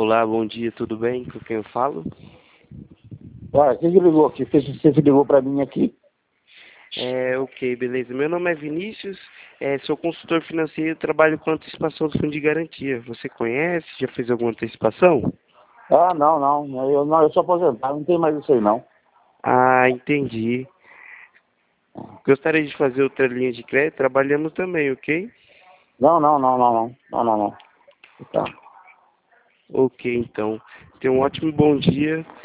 Olá, bom dia, tudo bem? Com quem eu falo? Quem que ligou aqui? Você ligou para mim aqui? Ok, beleza. Meu nome é Vinícius, sou consultor financeiro e trabalho com antecipação do fundo de garantia. Você conhece? Já fez alguma antecipação? Ah, não, eu sou aposentado, não tem mais isso aí não. Ah, entendi. Gostaria de fazer outra linha de crédito? Trabalhamos também, ok? Não. Tá. Ok, então. Tenha um ótimo bom dia.